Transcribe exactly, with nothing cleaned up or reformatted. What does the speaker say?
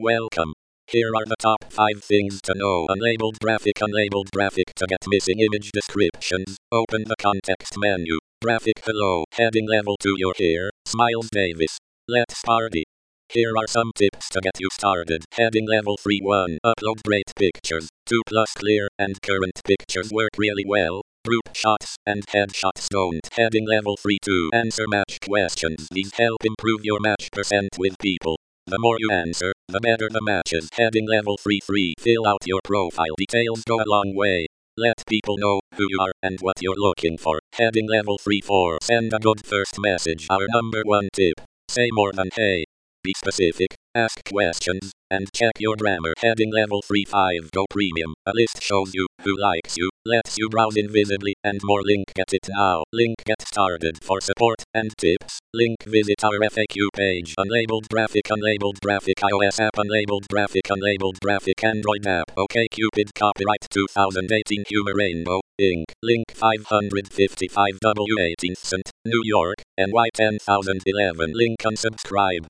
Welcome. Here are the top five things to know. Unlabeled graphic. Unlabeled graphic. To get missing image descriptions, open the context menu. Graphic below. Heading level two. You're here. Smiles Davis. Let's party. Here are some tips to get you started. Heading level three. one. Upload great pictures. two plus clear and current pictures work really well. Group shots and headshots don't. Heading level three. two. Answer match questions. These help improve your match percent with people. The more you answer, the better the matches. Heading level three. three. Fill out your profile details go a long way. Let people know who you are and what you're looking for. Heading level three. four. Send a good first message. Our number one tip. Say more than hey. Be specific, ask questions, and check your grammar. Heading level three. five. Go premium. A list shows you who likes you, lets you browse invisibly, and more. Link get it now. Link get started for support and tips. Link visit our F A Q page. Unlabeled graphic. Unlabeled graphic iOS app. Unlabeled graphic. Unlabeled graphic Android app. OkCupid copyright two thousand eighteen Humor Rainbow, Incorporated. Link five fifty-five W eighteenth Street, New York, N Y ten thousand eleven. Link unsubscribe.